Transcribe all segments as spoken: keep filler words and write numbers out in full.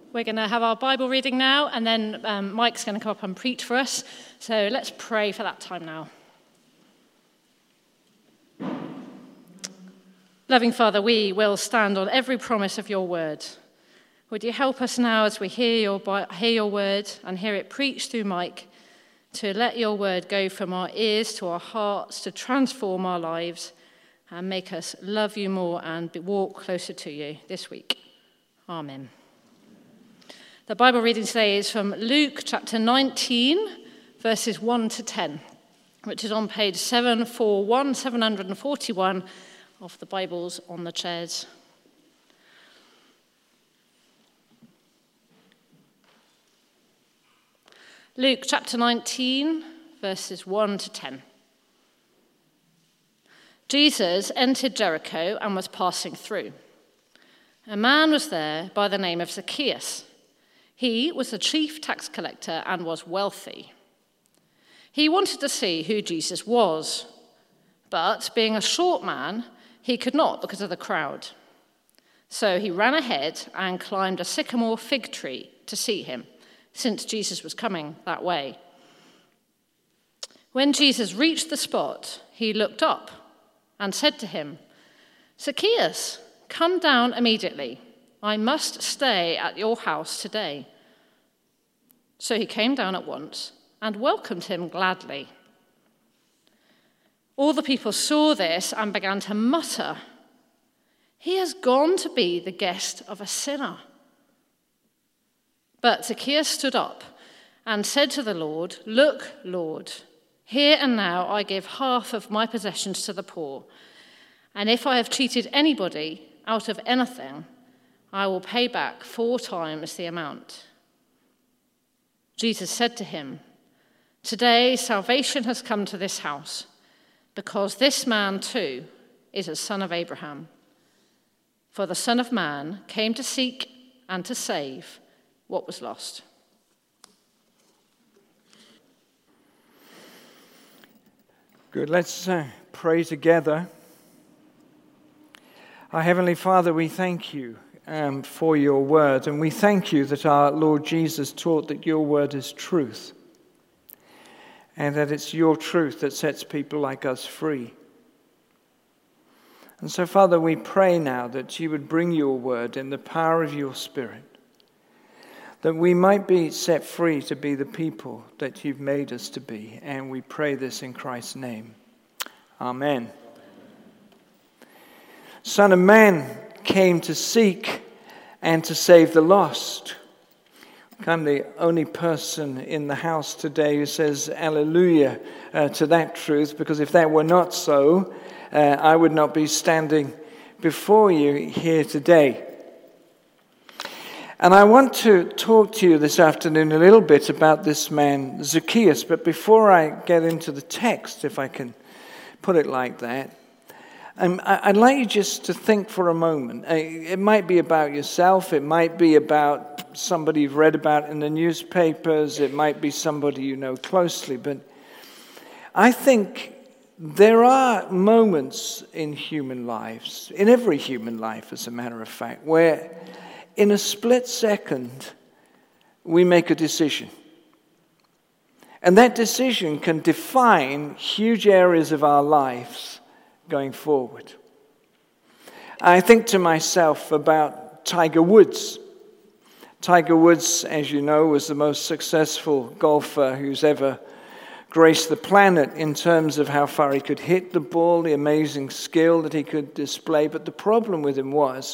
We're going to have our Bible reading now, and then um, Mike's going to come up and preach for us. So let's pray for that time now. Loving Father, we will stand on every promise of your word. Would you help us now as we hear your, hear your word and hear it preached through Mike, to let your word go from our ears to our hearts, to transform our lives and make us love you more and walk closer to you this week. Amen. The Bible reading today is from Luke chapter nineteen, verses one to ten, which is on page seven forty-one, seven forty-one of the Bibles on the chairs. Luke chapter nineteen, verses one to ten. Jesus entered Jericho and was passing through. A man was there by the name of Zacchaeus. He was the chief tax collector and was wealthy. He wanted to see who Jesus was, but being a short man, he could not because of the crowd. So he ran ahead and climbed a sycamore fig tree to see him, since Jesus was coming that way. When Jesus reached the spot, he looked up and said to him, "Zacchaeus, come down immediately. I must stay at your house today." So he came down at once and welcomed him gladly. All the people saw this and began to mutter, "He has gone to be the guest of a sinner." But Zacchaeus stood up and said to the Lord, "Look, Lord, here and now I give half of my possessions to the poor, and if I have cheated anybody out of anything, I will pay back four times the amount." Jesus said to him, "Today salvation has come to this house, because this man too is a son of Abraham. For the Son of Man came to seek and to save what was lost." Good, let's uh, pray together. Our Heavenly Father, we thank you um, for your word, and we thank you that our Lord Jesus taught that your word is truth, and that it's your truth that sets people like us free. And so, Father, we pray now that you would bring your word in the power of your Spirit, that we might be set free to be the people that you've made us to be. And we pray this in Christ's name. Amen. Son of Man came to seek and to save the lost. I'm the only person in the house today who says hallelujah uh, to that truth, because if that were not so, uh, I would not be standing before you here today. And I want to talk to you this afternoon a little bit about this man, Zacchaeus. But before I get into the text, if I can put it like that, um, I'd like you just to think for a moment. It might be about yourself. It might be about somebody you've read about in the newspapers. It might be somebody you know closely. But I think there are moments in human lives, in every human life, as a matter of fact, where in a split second, we make a decision. And that decision can define huge areas of our lives going forward. I think to myself about Tiger Woods. Tiger Woods, as you know, was the most successful golfer who's ever graced the planet in terms of how far he could hit the ball, the amazing skill that he could display. But the problem with him was,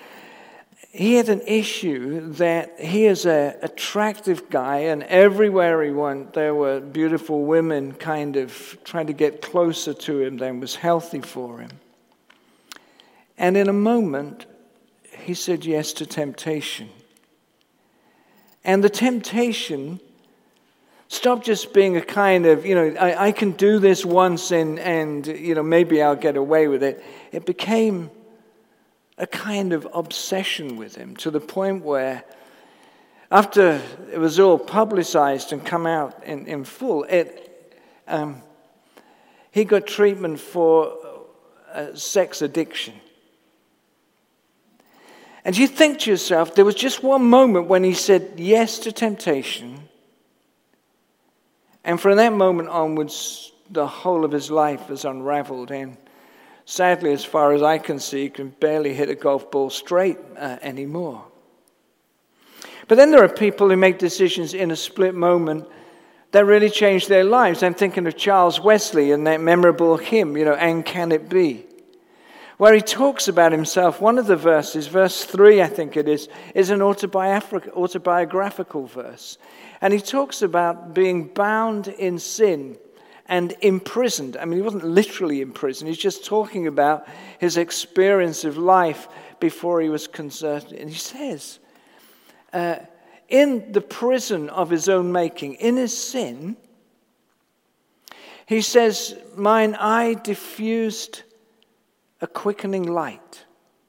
he had an issue that he is an attractive guy, and everywhere he went, there were beautiful women kind of trying to get closer to him than was healthy for him. And in a moment, he said yes to temptation. And the temptation stopped just being a kind of, you know, I, I can do this once and, and, you know, maybe I'll get away with it. It became a kind of obsession with him, to the point where after it was all publicized and come out in, in full, it um, he got treatment for uh, sex addiction. And you think to yourself, there was just one moment when he said yes to temptation. And from that moment onwards, the whole of his life has unraveled. And sadly, as far as I can see, he can barely hit a golf ball straight uh, anymore. But then there are people who make decisions in a split moment that really change their lives. I'm thinking of Charles Wesley and that memorable hymn, you know, "And Can It Be?" where he talks about himself. One of the verses, verse three, I think it is, is an autobiographical, autobiographical verse. And he talks about being bound in sin and imprisoned. I mean, he wasn't literally imprisoned. He's just talking about his experience of life before he was converted. And he says, uh, in the prison of his own making, in his sin, he says, "Mine eye diffused a quickening light."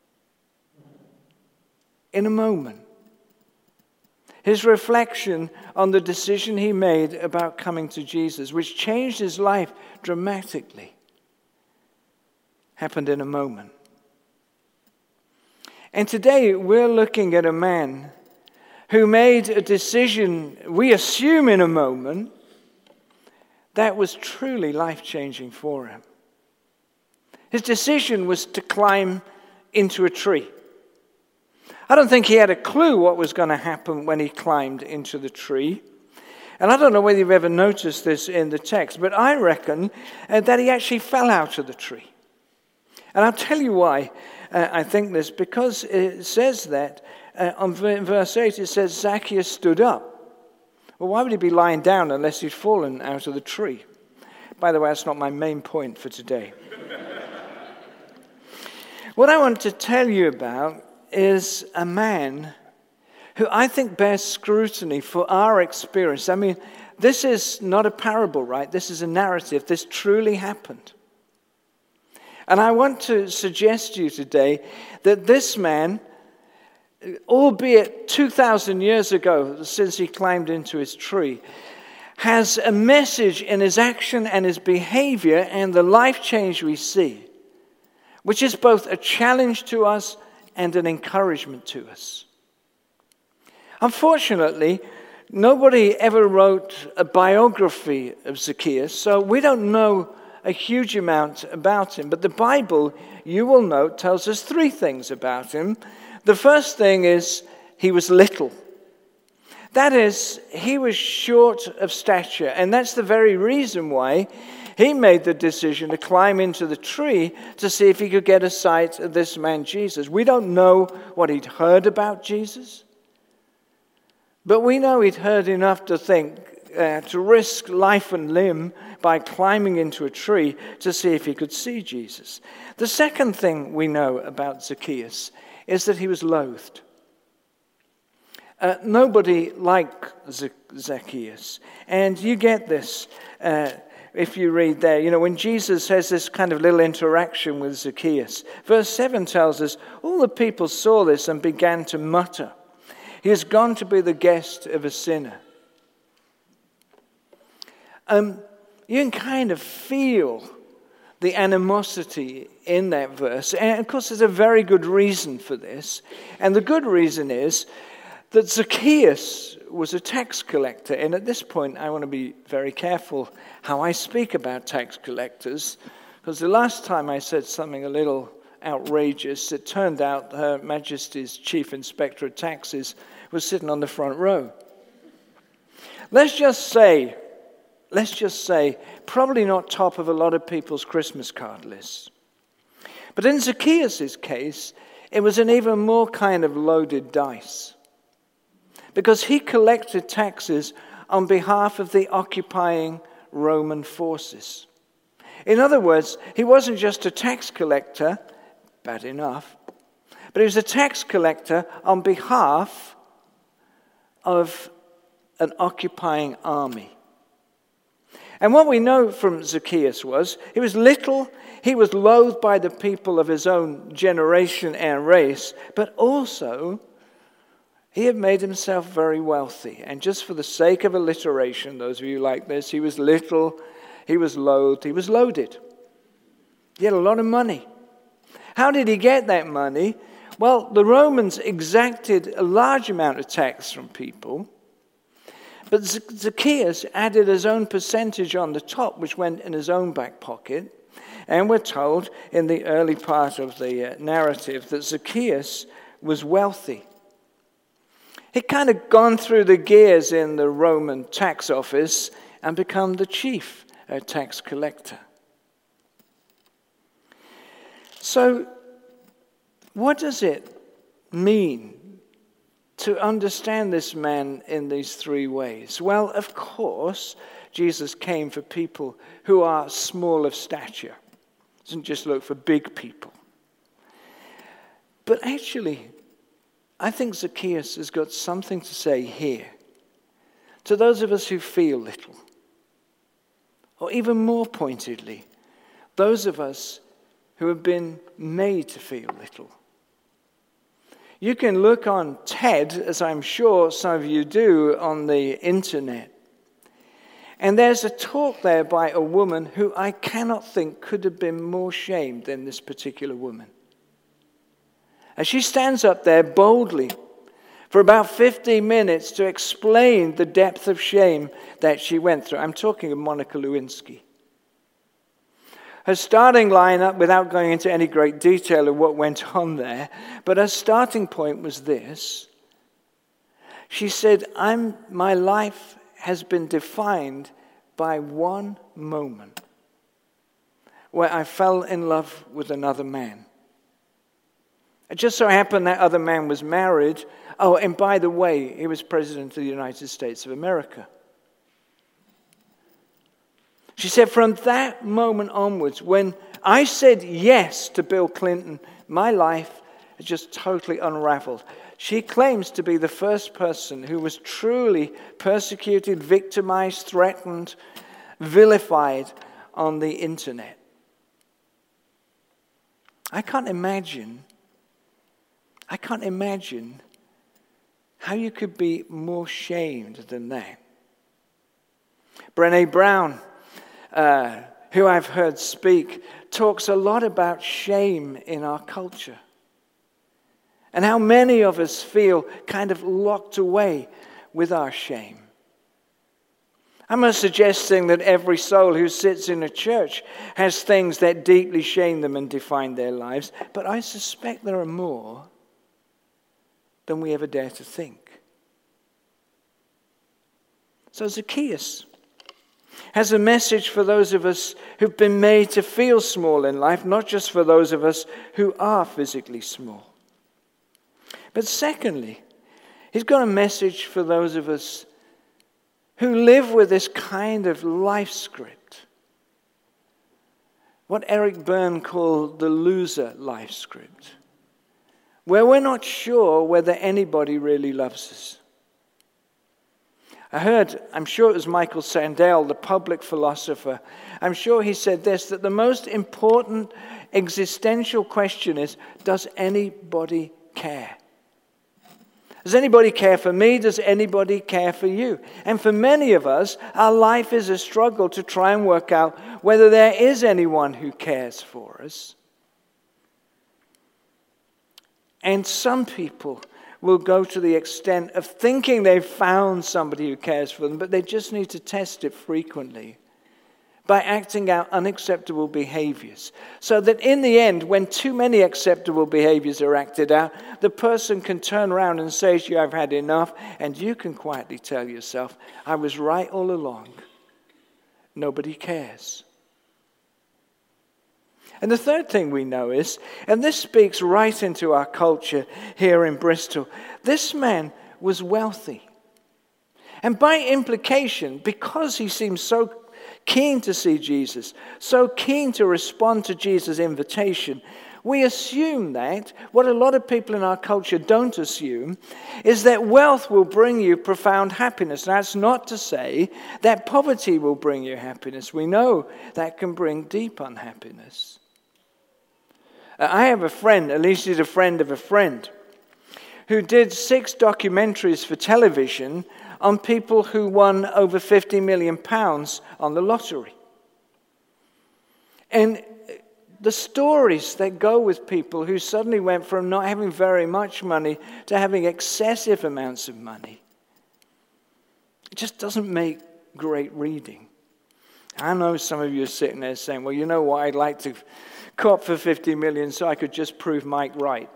In a moment, his reflection on the decision he made about coming to Jesus, which changed his life dramatically, happened in a moment. And today we're looking at a man who made a decision, we assume in a moment, that was truly life-changing for him. His decision was to climb into a tree. I don't think he had a clue what was going to happen when he climbed into the tree. And I don't know whether you've ever noticed this in the text, but I reckon uh, that he actually fell out of the tree. And I'll tell you why uh, I think this, because it says that uh, on verse eight, it says Zacchaeus stood up. Well, why would he be lying down unless he'd fallen out of the tree? By the way, that's not my main point for today. What I want to tell you about is a man who I think bears scrutiny for our experience. I mean, this is not a parable, right? This is a narrative. This truly happened. And I want to suggest to you today that this man, albeit two thousand years ago since he climbed into his tree, has a message in his action and his behavior and the life change we see, which is both a challenge to us and an encouragement to us. Unfortunately, nobody ever wrote a biography of Zacchaeus, so we don't know a huge amount about him. But the Bible, you will note, tells us three things about him. The first thing is he was little. That is, he was short of stature, and that's the very reason why he made the decision to climb into the tree to see if he could get a sight of this man Jesus. We don't know what he'd heard about Jesus, but we know he'd heard enough to think, uh, to risk life and limb by climbing into a tree to see if he could see Jesus. The second thing we know about Zacchaeus is that he was loathed. Uh, nobody liked Zacchaeus, and you get this uh, if you read there. You know, when Jesus has this kind of little interaction with Zacchaeus, verse seven tells us, all the people saw this and began to mutter, "He has gone to be the guest of a sinner." Um, you can kind of feel the animosity in that verse. And of course, there's a very good reason for this. And the good reason is that Zacchaeus was a tax collector. And at this point, I want to be very careful how I speak about tax collectors, because the last time I said something a little outrageous, it turned out Her Majesty's Chief Inspector of Taxes was sitting on the front row. Let's just say, let's just say, probably not top of a lot of people's Christmas card lists. But in Zacchaeus' case, it was an even more kind of loaded dice, because he collected taxes on behalf of the occupying Roman forces. In other words, he wasn't just a tax collector, bad enough, but he was a tax collector on behalf of an occupying army. And what we know from Zacchaeus was, he was little, he was loathed by the people of his own generation and race, but also he had made himself very wealthy. And just for the sake of alliteration, those of you like this, he was little, he was loathed, he was loaded. He had a lot of money. How did he get that money? Well, the Romans exacted a large amount of tax from people, but Zacchaeus added his own percentage on the top, which went in his own back pocket. And we're told in the early part of the narrative that Zacchaeus was wealthy. He'd kind of gone through the gears in the Roman tax office and become the chief uh, tax collector. So, what does it mean to understand this man in these three ways? Well, of course, Jesus came for people who are small of stature. Doesn't just look for big people. But actually, I think Zacchaeus has got something to say here to those of us who feel little. Or even more pointedly, those of us who have been made to feel little. You can look on TED, as I'm sure some of you do on the internet, and there's a talk there by a woman who I cannot think could have been more shamed than this particular woman. And she stands up there boldly for about fifteen minutes to explain the depth of shame that she went through. I'm talking of Monica Lewinsky. Her starting lineup, without going into any great detail of what went on there, but her starting point was this. She said, I'm, my life has been defined by one moment where I fell in love with another man. It just so happened that other man was married. Oh, and by the way, he was president of the United States of America. She said, from that moment onwards, when I said yes to Bill Clinton, my life has just totally unraveled. She claims to be the first person who was truly persecuted, victimized, threatened, vilified on the internet. I can't imagine, I can't imagine how you could be more shamed than that. Brené Brown, uh, who I've heard speak, talks a lot about shame in our culture. And how many of us feel kind of locked away with our shame. I'm not suggesting that every soul who sits in a church has things that deeply shame them and define their lives, but I suspect there are more than we ever dare to think. So Zacchaeus has a message for those of us who've been made to feel small in life, not just for those of us who are physically small. But secondly, he's got a message for those of us who live with this kind of life script. What Eric Berne called the loser life script, where we're not sure whether anybody really loves us. I heard, I'm sure it was Michael Sandel, the public philosopher, I'm sure he said this, that the most important existential question is, does anybody care? Does anybody care for me? Does anybody care for you? And for many of us, our life is a struggle to try and work out whether there is anyone who cares for us. And some people will go to the extent of thinking they've found somebody who cares for them, but they just need to test it frequently by acting out unacceptable behaviors. So that in the end, when too many acceptable behaviors are acted out, the person can turn around and say to you, I've had enough, and you can quietly tell yourself, I was right all along. Nobody cares. And the third thing we know is, and this speaks right into our culture here in Bristol, this man was wealthy. And by implication, because he seems so keen to see Jesus, so keen to respond to Jesus' invitation, we assume that, what a lot of people in our culture don't assume, is that wealth will bring you profound happiness. That's not to say that poverty will bring you happiness. We know that can bring deep unhappiness. I have a friend, at least he's a friend of a friend, who did six documentaries for television on people who won over fifty million pounds on the lottery. And the stories that go with people who suddenly went from not having very much money to having excessive amounts of money. It just doesn't make great reading. I know some of you are sitting there saying, well, you know what, I'd like to cop for fifty million so I could just prove Mike right.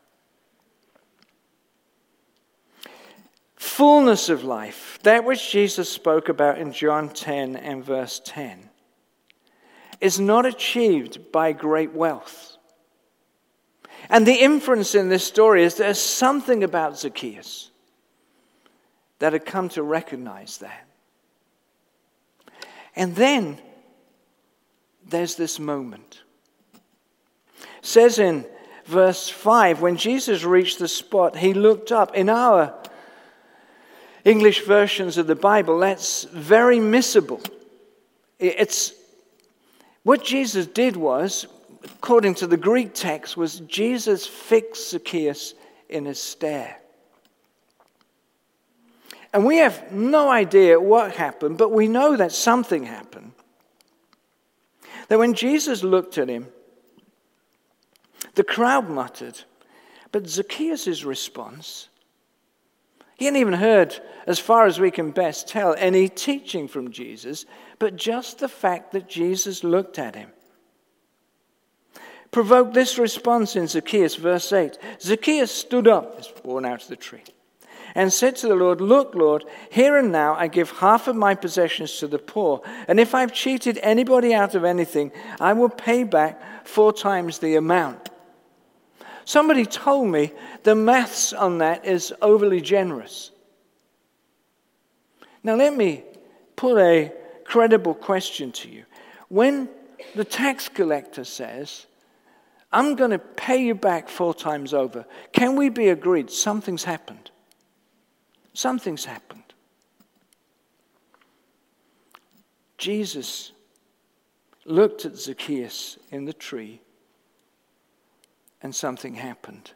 Fullness of life, that which Jesus spoke about in John ten and verse ten, is not achieved by great wealth. And the inference in this story is there's something about Zacchaeus that had come to recognize that. And then there's this moment. It says in verse five, when Jesus reached the spot, he looked up. In our English versions of the Bible, that's very missable. It's what Jesus did was, according to the Greek text, was Jesus fixed Zacchaeus in a stare. And we have no idea what happened, but we know that something happened. That when Jesus looked at him, the crowd muttered, but Zacchaeus' response, he hadn't even heard, as far as we can best tell, any teaching from Jesus, but just the fact that Jesus looked at him provoked this response in Zacchaeus, verse eight. Zacchaeus stood up, is borne out of the tree, and said to the Lord, look, Lord, here and now I give half of my possessions to the poor, and if I've cheated anybody out of anything, I will pay back four times the amount. Somebody told me the maths on that is overly generous. Now let me put a credible question to you. When the tax collector says, I'm going to pay you back four times over, can we be agreed something's happened? Something's happened. Jesus looked at Zacchaeus in the tree, and something happened.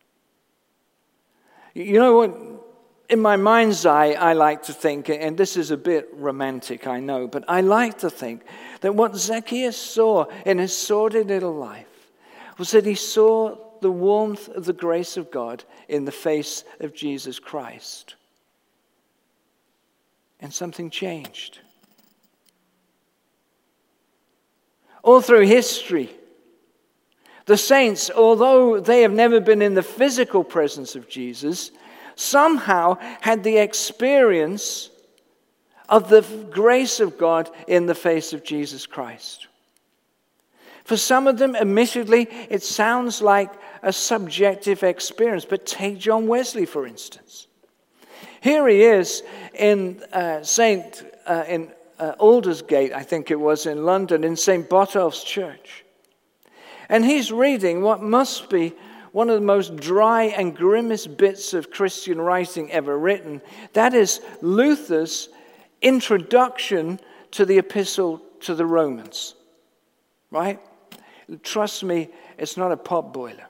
You know what? In my mind's eye, I like to think, and this is a bit romantic, I know, but I like to think that what Zacchaeus saw in his sordid little life was that he saw the warmth of the grace of God in the face of Jesus Christ. And something changed. All through history, the saints, although they have never been in the physical presence of Jesus, somehow had the experience of the grace of God in the face of Jesus Christ. For some of them, admittedly, it sounds like a subjective experience. But take John Wesley, for instance. Here he is in uh, Saint uh, in uh, Aldersgate, I think it was, in London, in Saint Botolph's church. And he's reading what must be one of the most dry and grimmest bits of Christian writing ever written. That is Luther's introduction to the epistle to the Romans. Right? Trust me, it's not a pot boiler.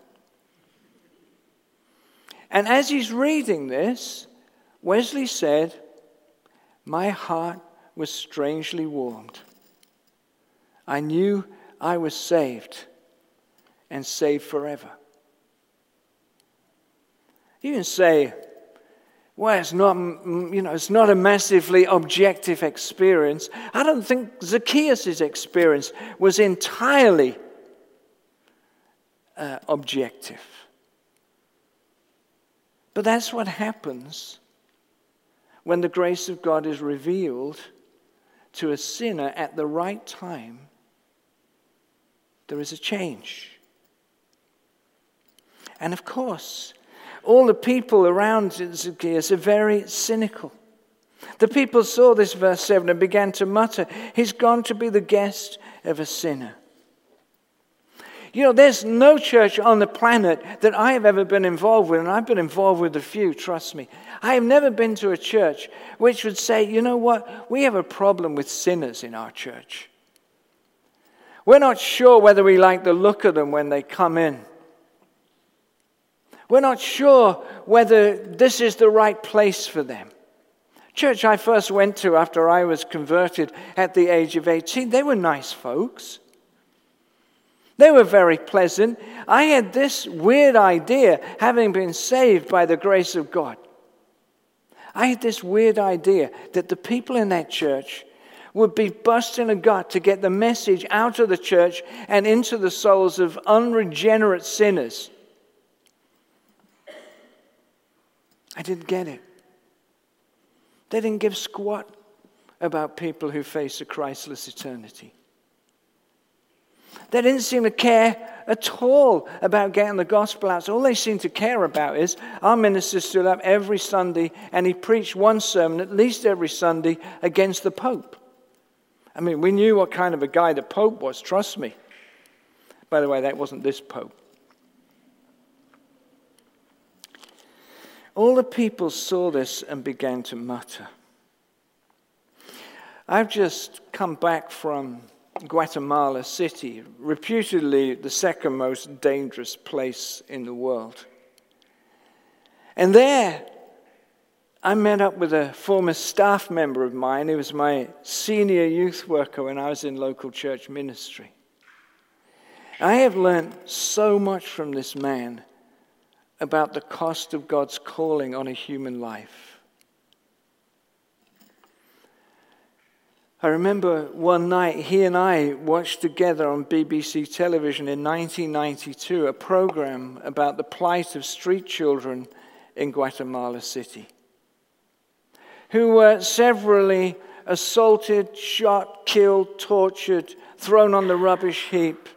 And as he's reading this, Wesley said, my heart was strangely warmed. I knew I was saved, and saved forever. You can say, well, it's not, you know, it's not a massively objective experience. I don't think Zacchaeus' experience was entirely uh, objective. But that's what happens when the grace of God is revealed to a sinner at the right time. There is a change. And of course, all the people around Zacchaeus are very cynical. The people saw this, verse seven, and began to mutter, he's gone to be the guest of a sinner. You know, there's no church on the planet that I have ever been involved with, and I've been involved with a few, trust me. I have never been to a church which would say, you know what, we have a problem with sinners in our church. We're not sure whether we like the look of them when they come in. We're not sure whether this is the right place for them. Church I first went to after I was converted at the age of eighteen, they were nice folks. They were very pleasant. I had this weird idea, having been saved by the grace of God. I had this weird idea that the people in that church would be busting a gut to get the message out of the church and into the souls of unregenerate sinners. I didn't get it. They didn't give squat about people who face a Christless eternity. They didn't seem to care at all about getting the gospel out. So all they seemed to care about is our minister stood up every Sunday and he preached one sermon, at least every Sunday, against the Pope. I mean, we knew what kind of a guy the Pope was, trust me. By the way, that wasn't this Pope. All the people saw this and began to mutter. I've just come back from Guatemala City, reputedly the second most dangerous place in the world. And there, I met up with a former staff member of mine. He was my senior youth worker when I was in local church ministry. I have learned so much from this man about the cost of God's calling on a human life. I remember one night he and I watched together on B B C television in nineteen ninety-two a program about the plight of street children in Guatemala City, who were severally assaulted, shot, killed, tortured, thrown on the rubbish heap.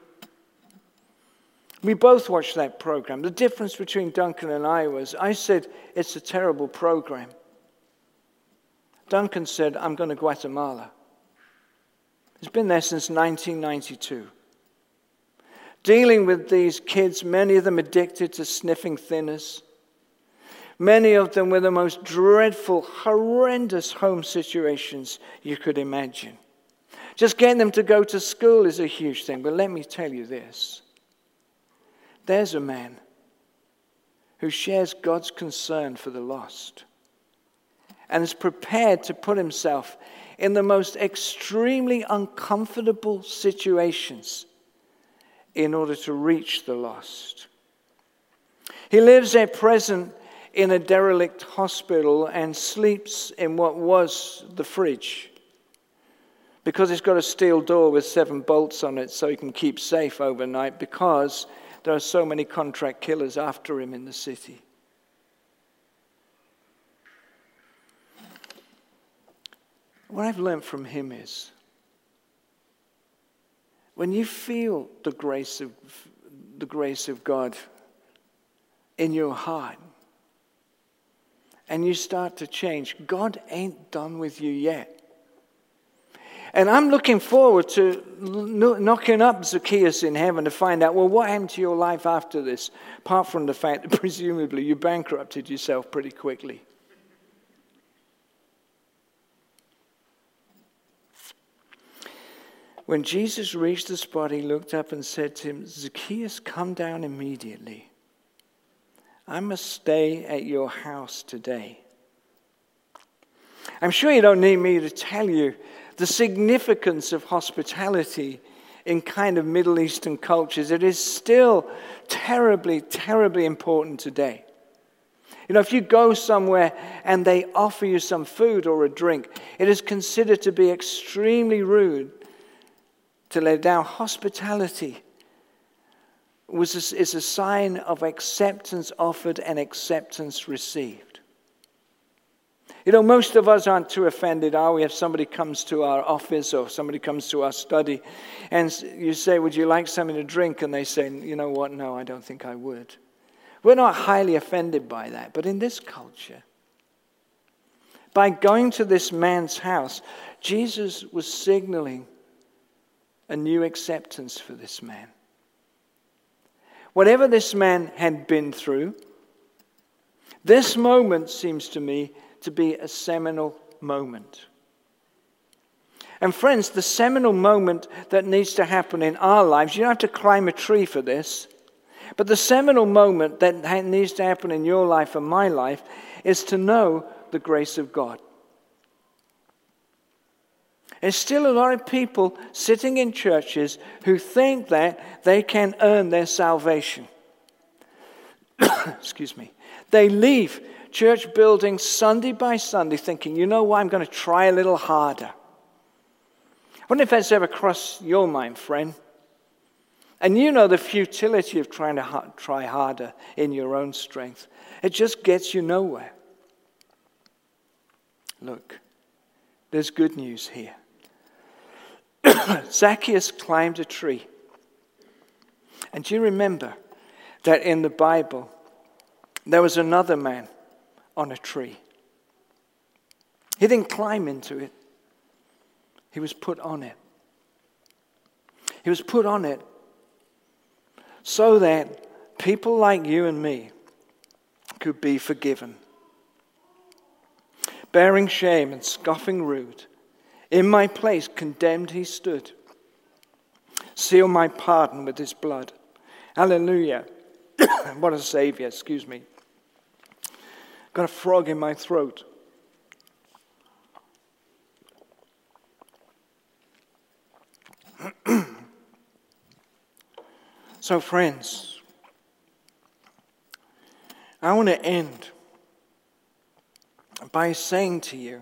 We both watched that program. The difference between Duncan and I was, I said, it's a terrible program. Duncan said, I'm going to Guatemala. He's been there since nineteen ninety-two. Dealing with these kids, many of them addicted to sniffing thinners. Many of them with the most dreadful, horrendous home situations you could imagine. Just getting them to go to school is a huge thing. But let me tell you this. There's a man who shares God's concern for the lost and is prepared to put himself in the most extremely uncomfortable situations in order to reach the lost. He lives at present in a derelict hospital and sleeps in what was the fridge because it's got a steel door with seven bolts on it so he can keep safe overnight because there are so many contract killers after him in the city. What I've learned from him is, when you feel the grace of the grace of God in your heart, and you start to change, God ain't done with you yet. And I'm looking forward to knocking up Zacchaeus in heaven to find out, well, what happened to your life after this? Apart from the fact that presumably you bankrupted yourself pretty quickly. When Jesus reached the spot, he looked up and said to him, Zacchaeus, come down immediately. I must stay at your house today. I'm sure you don't need me to tell you the significance of hospitality in kind of Middle Eastern cultures. It is still terribly, terribly important today. You know, if you go somewhere and they offer you some food or a drink, it is considered to be extremely rude to lay down. Hospitality was a, is a sign of acceptance offered and acceptance received. You know, most of us aren't too offended, are we, if somebody comes to our office or somebody comes to our study and you say, would you like something to drink? And they say, you know what, no, I don't think I would. We're not highly offended by that. But in this culture, by going to this man's house, Jesus was signaling a new acceptance for this man. Whatever this man had been through, this moment seems to me to be a seminal moment. And friends, the seminal moment that needs to happen in our lives, you don't have to climb a tree for this, but the seminal moment that needs to happen in your life and my life is to know the grace of God. There's still a lot of people sitting in churches who think that they can earn their salvation. Excuse me. They leave church buildings Sunday by Sunday thinking, you know what, I'm going to try a little harder. I wonder if that's ever crossed your mind, friend. And you know the futility of trying to ha- try harder in your own strength. It just gets you nowhere. Look, there's good news here. Zacchaeus climbed a tree. And do you remember that in the Bible, there was another man on a tree? He didn't climb into it. He was put on it. He was put on it so that people like you and me could be forgiven. Bearing shame and scoffing rude, in my place condemned he stood. Seal my pardon with his blood. Hallelujah. What a Savior, excuse me. Got a frog in my throat. So friends, I want to end by saying to you,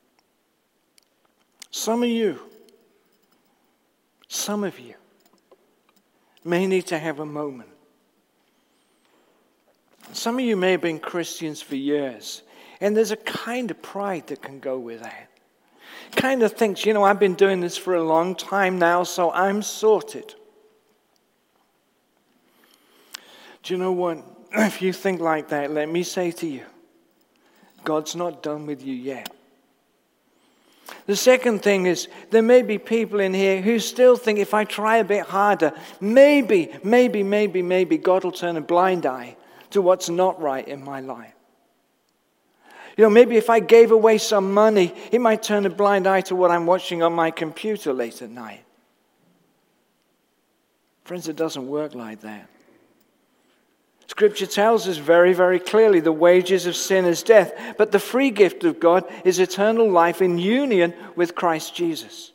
some of you, some of you may need to have a moment. Some of you may have been Christians for years, and there's a kind of pride that can go with that. Kind of thinks, you know, I've been doing this for a long time now, so I'm sorted. Do you know what? If you think like that, let me say to you, God's not done with you yet. The second thing is, there may be people in here who still think if I try a bit harder, maybe, maybe, maybe, maybe God will turn a blind eye to what's not right in my life. You know, maybe if I gave away some money, He might turn a blind eye to what I'm watching on my computer late at night. Friends, it doesn't work like that. Scripture tells us very, very clearly the wages of sin is death, but the free gift of God is eternal life in union with Christ Jesus.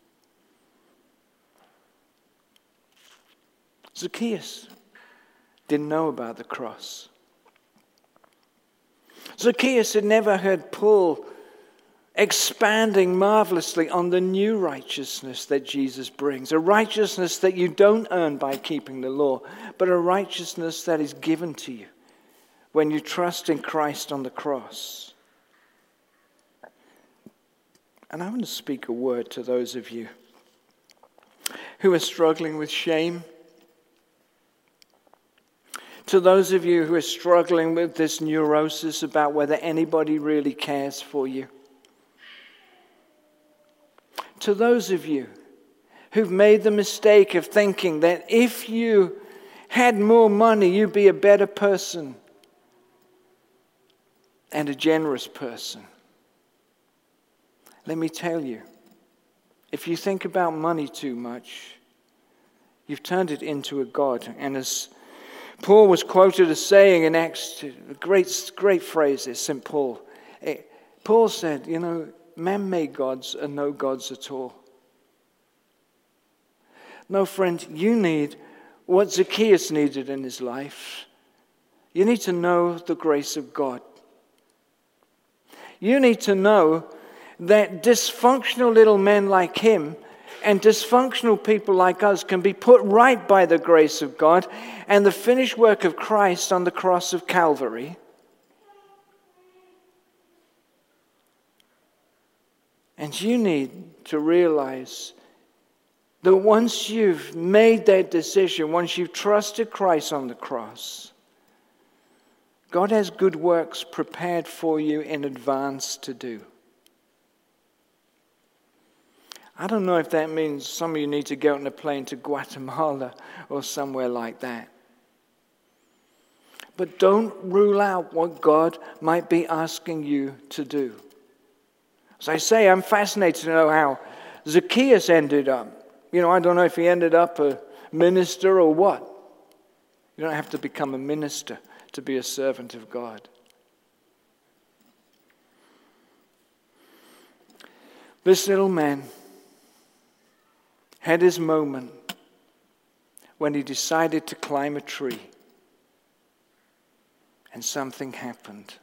Zacchaeus didn't know about the cross. Zacchaeus had never heard Paul expanding marvelously on the new righteousness that Jesus brings, a righteousness that you don't earn by keeping the law, but a righteousness that is given to you when you trust in Christ on the cross. And I want to speak a word to those of you who are struggling with shame, to those of you who are struggling with this neurosis about whether anybody really cares for you. To those of you who've made the mistake of thinking that if you had more money, you'd be a better person and a generous person. Let me tell you, if you think about money too much, you've turned it into a god. And as Paul was quoted as saying in Acts, a great, great phrase is Saint Paul. Paul said, you know, man-made gods are no gods at all. No, friend, you need what Zacchaeus needed in his life. You need to know the grace of God. You need to know that dysfunctional little men like him and dysfunctional people like us can be put right by the grace of God and the finished work of Christ on the cross of Calvary. And you need to realize that once you've made that decision, once you've trusted Christ on the cross, God has good works prepared for you in advance to do. I don't know if that means some of you need to get on a plane to Guatemala or somewhere like that. But don't rule out what God might be asking you to do. As I say, I'm fascinated to know how Zacchaeus ended up. You know, I don't know if he ended up a minister or what. You don't have to become a minister to be a servant of God. This little man had his moment when he decided to climb a tree. And something happened.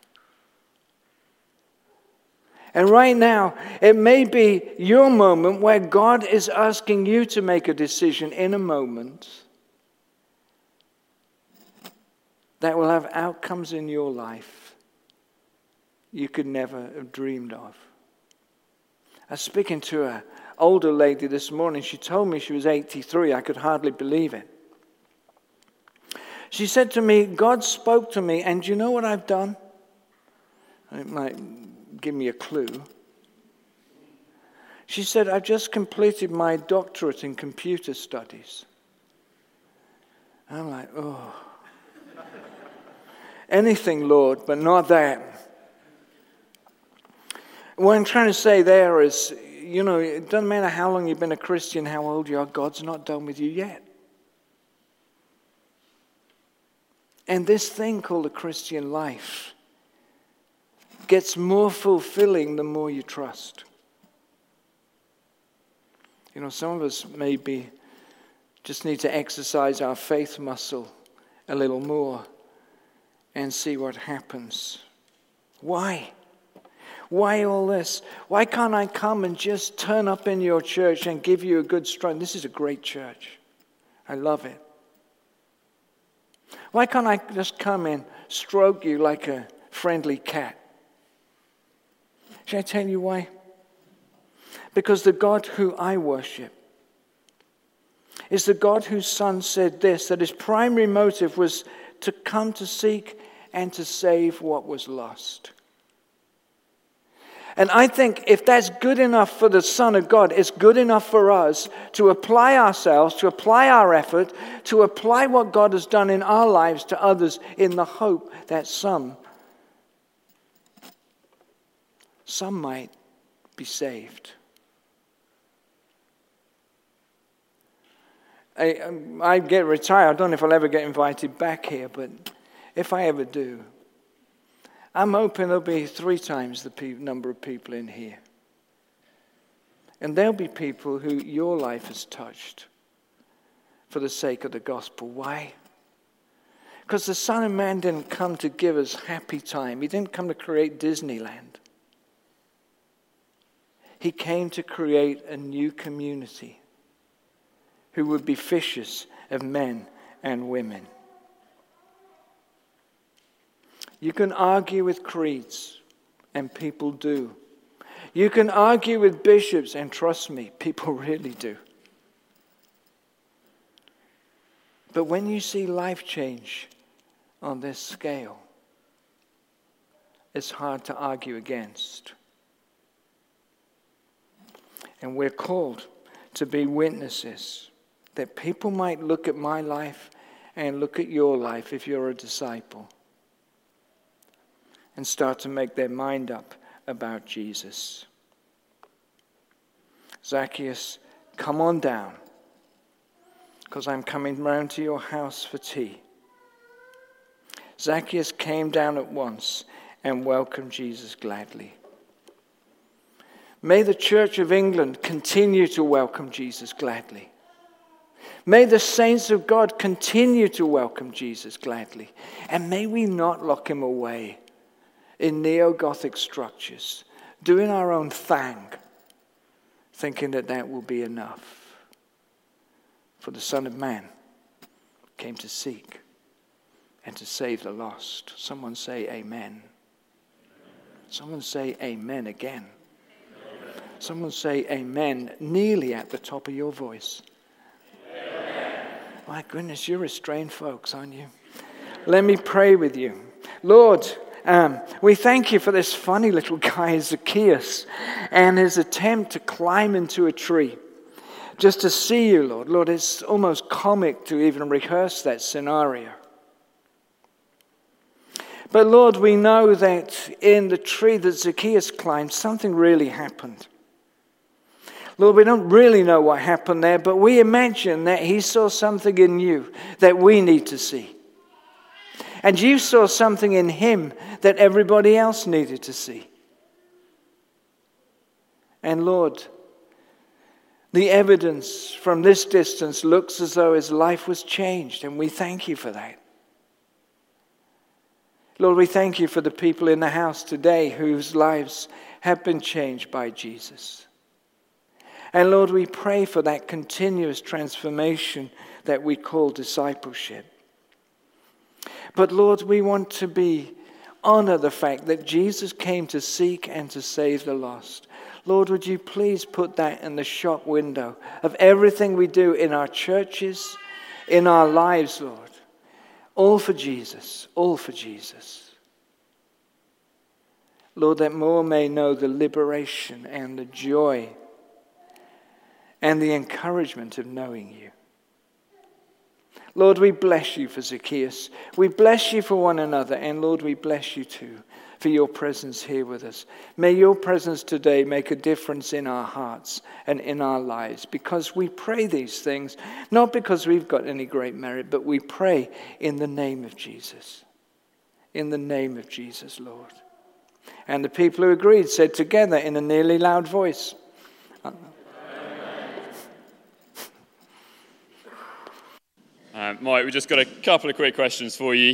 And right now, it may be your moment where God is asking you to make a decision in a moment that will have outcomes in your life you could never have dreamed of. I was speaking to an older lady this morning. She told me she was eighty-three. I could hardly believe it. She said to me, God spoke to me, and do you know what I've done? It might give me a clue. She said, I've just completed my doctorate in computer studies. And I'm like, oh. Anything, Lord, but not that. What I'm trying to say there is, you know, it doesn't matter how long you've been a Christian, how old you are, God's not done with you yet. And this thing called a Christian life gets more fulfilling the more you trust. You know, some of us maybe just need to exercise our faith muscle a little more and see what happens. Why? Why all this? Why can't I come and just turn up in your church and give you a good strong? This is a great church. I love it. Why can't I just come and stroke you like a friendly cat? Shall I tell you why? Because the God who I worship is the God whose Son said this, that his primary motive was to come to seek and to save what was lost. And I think if that's good enough for the Son of God, it's good enough for us to apply ourselves, to apply our effort, to apply what God has done in our lives to others in the hope that some, some might be saved. I, I get retired. I don't know if I'll ever get invited back here, but if I ever do, I'm hoping there'll be three times the pe- number of people in here. And there'll be people who your life has touched for the sake of the gospel. Why? Because the Son of Man didn't come to give us happy time. He didn't come to create Disneyland. He came to create a new community who would be fishers of men and women. You can argue with creeds, and people do. You can argue with bishops, and trust me, people really do. But when you see life change on this scale, it's hard to argue against. And we're called to be witnesses, that people might look at my life and look at your life if you're a disciple, and start to make their mind up about Jesus. Zacchaeus, come on down, because I'm coming round to your house for tea. Zacchaeus came down at once and welcomed Jesus gladly. May the Church of England continue to welcome Jesus gladly. May the saints of God continue to welcome Jesus gladly. And may we not lock him away in neo-Gothic structures, doing our own thing, thinking that that will be enough. For the Son of Man came to seek and to save the lost. Someone say amen. Someone say amen again. Someone say amen nearly at the top of your voice. Amen. My goodness, you're restrained folks, aren't you? Let me pray with you. Lord, um, we thank you for this funny little guy, Zacchaeus, and his attempt to climb into a tree. Just to see you, Lord. Lord, it's almost comic to even rehearse that scenario. But Lord, we know that in the tree that Zacchaeus climbed, something really happened. Lord, we don't really know what happened there, but we imagine that he saw something in you that we need to see. And you saw something in him that everybody else needed to see. And Lord, The evidence from this distance looks as though his life was changed, and we thank you for that. Lord, we thank you for the people in the house today whose lives have been changed by Jesus. And Lord, we pray for that continuous transformation that we call discipleship. But Lord, we want to be honor the fact that Jesus came to seek and to save the lost. Lord, would you please put that in the shop window of everything we do in our churches, in our lives, Lord. All for Jesus, all for Jesus. Lord, that more may know the liberation and the joy and the encouragement of knowing you. Lord, we bless you for Zacchaeus. We bless you for one another. And Lord, we bless you too for your presence here with us. May your presence today make a difference in our hearts and in our lives, because we pray these things, not because we've got any great merit, but we pray in the name of Jesus. In the name of Jesus, Lord. And the people who agreed said together in a nearly loud voice, Um, Mike, we've just got a couple of quick questions for you.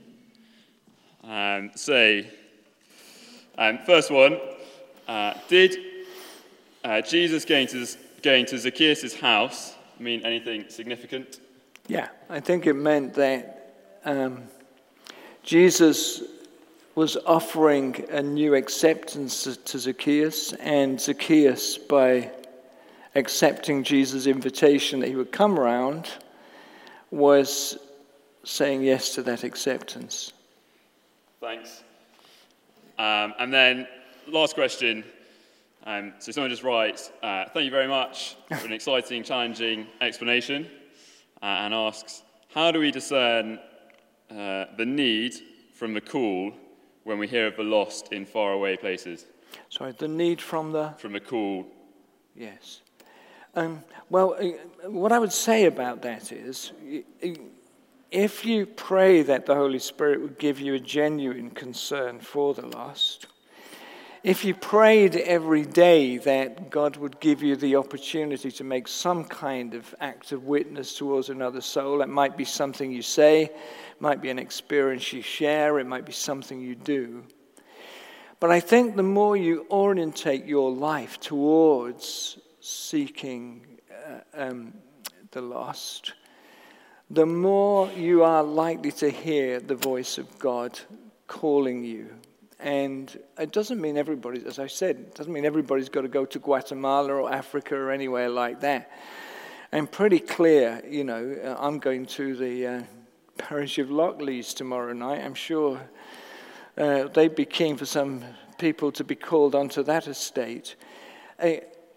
Um, so, um, first one, uh, did uh, Jesus going to, going to Zacchaeus' house mean anything significant? Yeah, I think it meant that um, Jesus was offering a new acceptance to Zacchaeus, and Zacchaeus, by accepting Jesus' invitation that he would come around, was saying yes to that acceptance. Thanks. Um, and then, last question. Um, so someone just writes, uh, thank you very much for an exciting, challenging explanation, uh, and asks, how do we discern uh, the need from the call when we hear of the lost in faraway places? Sorry, the need from the... From the call. Yes. Um, well, what I would say about that is, if you pray that the Holy Spirit would give you a genuine concern for the lost, if you prayed every day that God would give you the opportunity to make some kind of act of witness towards another soul, it might be something you say, it might be an experience you share, it might be something you do. But I think the more you orientate your life towards seeking uh, um, the lost, the more you are likely to hear the voice of God calling you. And it doesn't mean everybody, as I said, it doesn't mean everybody's got to go to Guatemala or Africa or anywhere like that. I'm pretty clear, you know, I'm going to the uh, parish of Lockleys tomorrow night. I'm sure uh, they'd be keen for some people to be called onto that estate. Uh,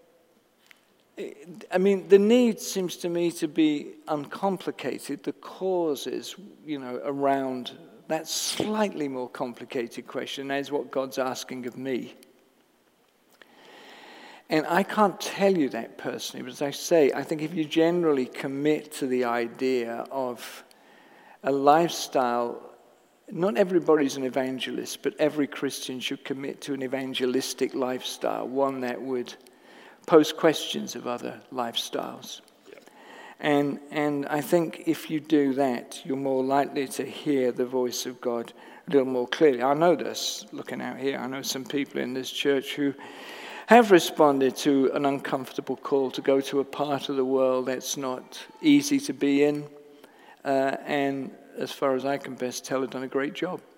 I mean, the need seems to me to be uncomplicated. The causes, you know, around that slightly more complicated question, that is what God's asking of me. And I can't tell you that personally, but as I say, I think if you generally commit to the idea of a lifestyle, not everybody's an evangelist, but every Christian should commit to an evangelistic lifestyle, one that would pose questions of other lifestyles. Yep. And and I think if you do that, you're more likely to hear the voice of God a little more clearly. I know this, looking out here, I know some people in this church who have responded to an uncomfortable call to go to a part of the world that's not easy to be in, uh, and as far as I can best tell, have done a great job.